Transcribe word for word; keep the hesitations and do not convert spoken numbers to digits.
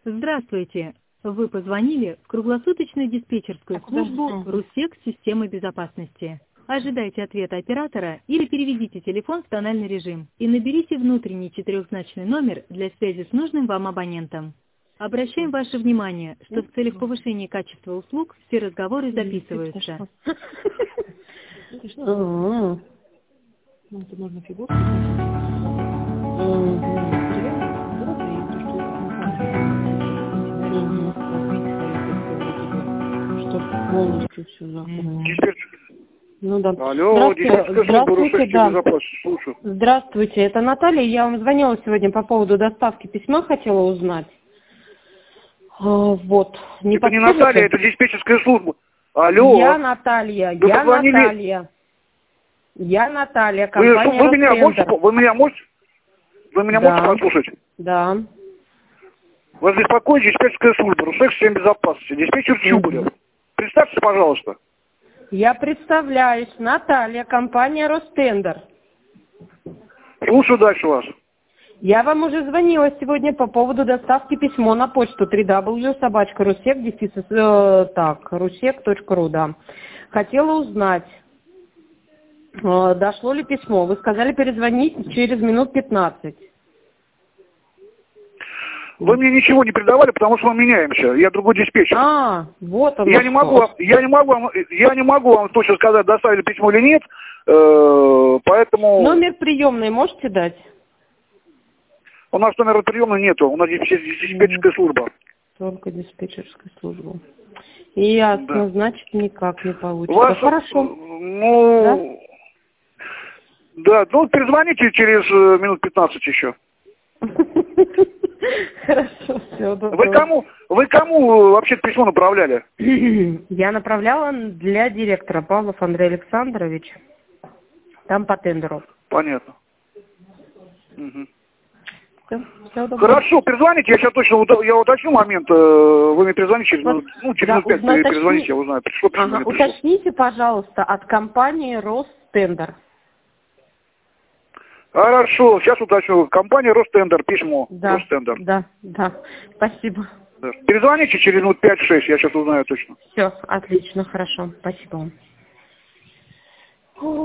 Здравствуйте! Вы позвонили в круглосуточную диспетчерскую службу Руссек системы безопасности. Ожидайте ответа оператора или переведите телефон в тональный режим и наберите внутренний четырехзначный номер для связи с нужным вам абонентом. Обращаем ваше внимание, что в целях повышения качества услуг все разговоры записываются. Полностью все заходит. Ну да. Алло, Здравствуйте, Здравствуйте, да. Здравствуйте, это Наталья. Я вам звонила сегодня по поводу доставки письма, хотела узнать. А, вот. Не это не Наталья, это диспетчерская служба. Алло. Я Наталья, вы я позвонили... Наталья. Я Наталья, компания вы, вы меня можете, вы меня можете, вы меня да. можете послушать? Да. Вас беспокоит диспетчерская служба, Руссек системы безопасности, диспетчер Чубарев. Представьтесь, пожалуйста. Я представляюсь, Наталья, компания Ростендер. Слушаю дальше вас. Я вам уже звонила сегодня по поводу доставки письмо на почту три дабл ю собака руссек дефис э, так, руссек точка ру, да. Хотела узнать, э, дошло ли письмо. Вы сказали перезвонить через минут пятнадцать. Вы мне ничего не передавали, потому что мы меняемся. Я другой диспетчер. А, вот оно я не могу, вам, я не могу, вам, я не могу вам точно сказать, доставили письмо или нет, э, поэтому. Номер приемной можете дать? У нас номера приемной нету, у нас диспетчерская служба. Только диспетчерская служба. Ясно, да. Значит никак не получится. Вас, хорошо. Ну, да? да, ну перезвоните через минут пятнадцать еще. Хорошо, все. Вы кому, вы кому вообще письмо направляли? Я направляла для директора Павлов Андрей Александрович. Там по тендеру. Понятно. Угу. Все, все хорошо, перезвоните, я сейчас точно я уточню момент. Вы мне перезвоните через минут, ну, через минут пять перезвоните, я узнаю, пришло письмо. Ага, уточните, пожалуйста, от компании Ростендер. Хорошо, сейчас уточню. Компания Ростендер, письмо. Да, Ростендер. да, да. Спасибо. Да. Перезвоните через минут пять-шесть, я сейчас узнаю точно. Все, отлично, хорошо. Спасибо вам.